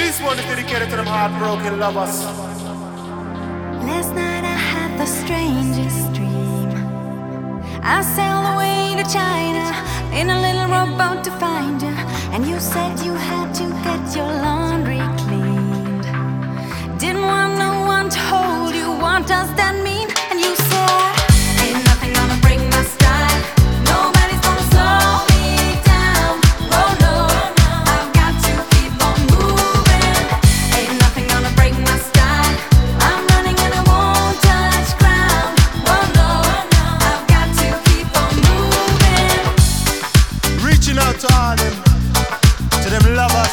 This one is dedicated to them heartbroken lovers. Last night I had the strangest dream. I sailed away to China in a little rowboat to find you, and you said you had to get your laundry cleaned. Didn't want no one to hold you. What does that mean? And you said, ain't nothing gonna break my style. Nobody's gonna slow me down. Oh no, I've got to keep on moving. Ain't nothing gonna break my style. I'm running and I won't touch ground. Oh no, I've got to keep on moving. Reaching out to all them, to them lovers.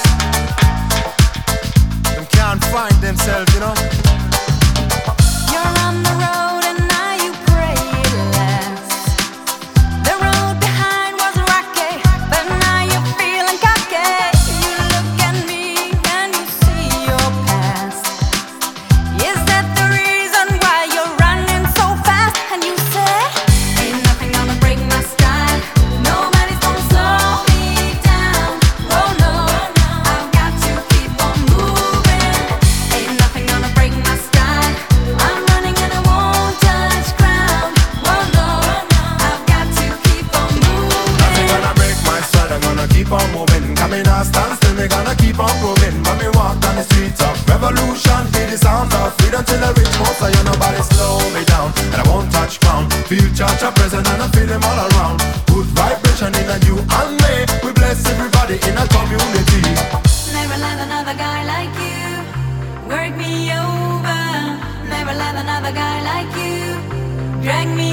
Them can't find themselves, you know. You're on the road and now you pray it lasts. The road behind was rocky, but now you're feeling cocky. You look at me and you see your past. Is that the reason why you're running so fast? And you said, ain't nothing gonna break my style. Nobody's gonna slow me down. Oh no, I've got to keep on moving. Ain't nothing gonna break my style. I'm running and I won't touch ground. Oh no, I've got to keep on Nothing moving. gonna break my stride, I'm gonna keep on moving. Coming out, stand still, me gonna keep on proving. When me walk down the streets of revolution, feel the sound of freedom till I reach most. So you nobody slow me down, and I won't touch ground. Feel Chacha present and I feel them all around. Good vibration in a you and me. We bless everybody in a community. Never let another guy like you work me over. Never let another guy like you drag me